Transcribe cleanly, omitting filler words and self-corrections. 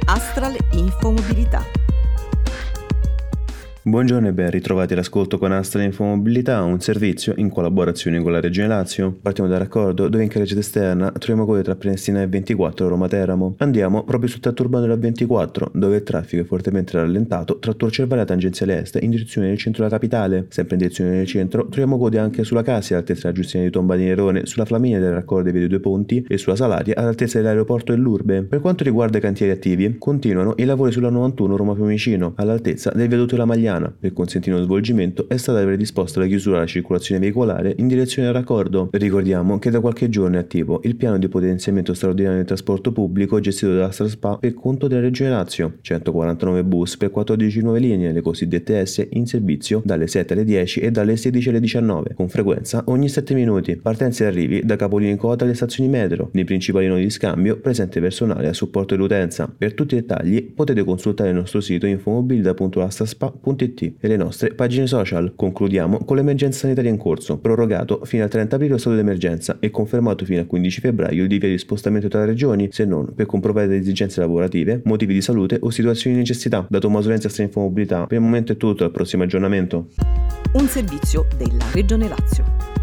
Astral Infomobilità. Buongiorno e ben ritrovati all'ascolto con Astral Infomobilità, un servizio in collaborazione con la Regione Lazio. Partiamo dal raccordo dove in carreggiata esterna troviamo code tra Prenestina e 24 Roma-Teramo. Andiamo proprio sul tratto urbano della 24, dove il traffico è fortemente rallentato tra Tor Cervara e tangenziale est in direzione del centro della capitale. Sempre in direzione del centro troviamo code anche sulla Casia all'altezza della Giustiniana di Tomba di Nerone, sulla Flaminia del raccordo dei Via dei Due Ponti e sulla Salaria all'altezza dell'aeroporto dell'Urbe. Per quanto riguarda i cantieri attivi, continuano i lavori sulla 91 Roma-Fiumicino all'altezza del viadotto della Magliana. Per consentire lo svolgimento è stata predisposta la chiusura della circolazione veicolare in direzione al raccordo. Ricordiamo che da qualche giorno è attivo il piano di potenziamento straordinario del trasporto pubblico gestito dalla Straspa per conto della Regione Lazio. 149 bus per 14 nuove linee, le cosiddette S, in servizio dalle 7 alle 10 e dalle 16 alle 19, con frequenza ogni 7 minuti. Partenze e arrivi da capolinea in coda alle stazioni metro. Nei principali nodi di scambio presente personale a supporto dell'utenza. Per tutti i dettagli potete consultare il nostro sito infomobilità.astraspa.it e le nostre pagine social. Concludiamo con l'emergenza sanitaria in corso, prorogato fino al 30 aprile lo stato d'emergenza e confermato fino al 15 febbraio il divieto di spostamento tra regioni, se non per comprovate esigenze lavorative, motivi di salute o situazioni di necessità. Da Tommaso Lenzi, Astral Infomobilità, per il momento è tutto, al prossimo aggiornamento. Un servizio della Regione Lazio.